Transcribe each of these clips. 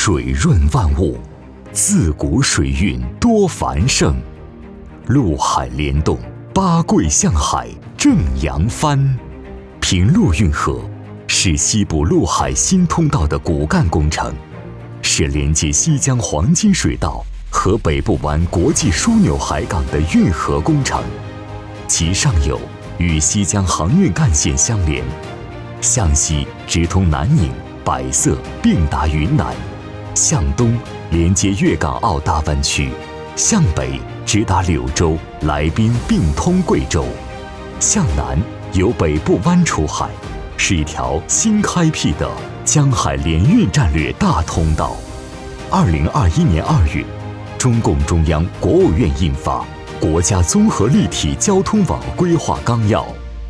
水润万物，自古水运多繁盛。陆海联动，八桂向海正扬帆。平陆运河是西部陆海新通道的骨干工程，是连接西江黄金水道和北部湾国际枢纽海港的运河工程。其上游与西江航运干线相连，向西直通南宁、百色并达云南，向东连接粤港澳大湾区，向北直达柳州、来宾并通贵州，向南由北部湾出海，是一条新开辟的江海联运战略大通道。2021年2月，中共中央、国务院印发《国家综合立体交通网规划纲要》。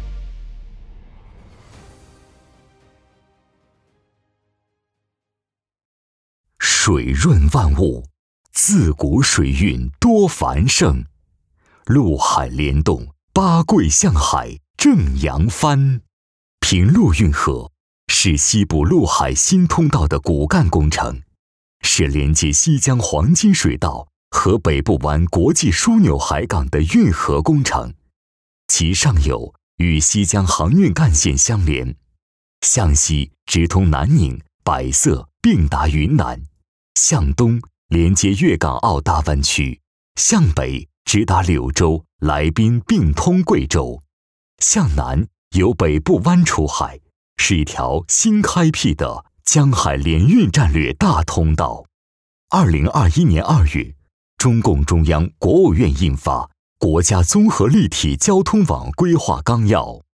水润万物，自古水运多繁盛。陆海联动，八桂向海正扬帆。平陆运河是西部陆海新通道的骨干工程，是连接西江黄金水道和北部湾国际枢纽海港的运河工程。其上游与西江航运干线相连，向西直通南宁、百色并达云南，向东连接粤港澳大湾区，向北直达柳州、来宾并通贵州，向南由北部湾出海，是一条新开辟的江海联运战略大通道。2021年2月，中共中央、国务院印发《国家综合立体交通网规划纲要》。